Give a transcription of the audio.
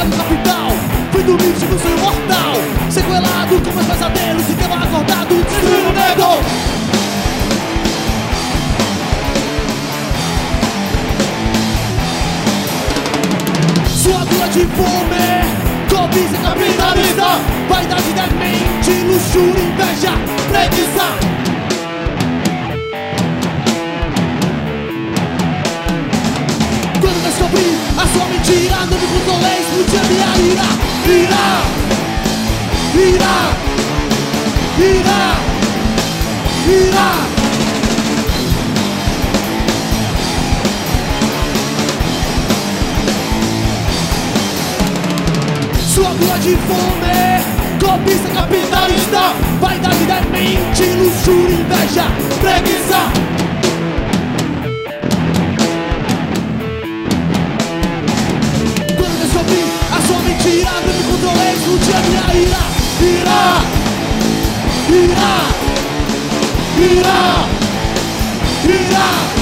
chega no capital. Fui dormir, tive um sonho mortal, sequelado com meus pesadelos, ficava acordado, destruindo o medo. Sua dura de fome, cobiça capitalista, vaidade da mente, luxúria, inveja, preguiça. Quando descobri a sua mentira, não me controlei, explodia minha ira. Ira, ira, ira, ira. Sua dor de fome, cobiça capitalista, vaidade da mente, luxúria, inveja, preguiça. Quando descobri a sua mentira, não me controlei, explodia minha ira. Ira, ira, ira, ira.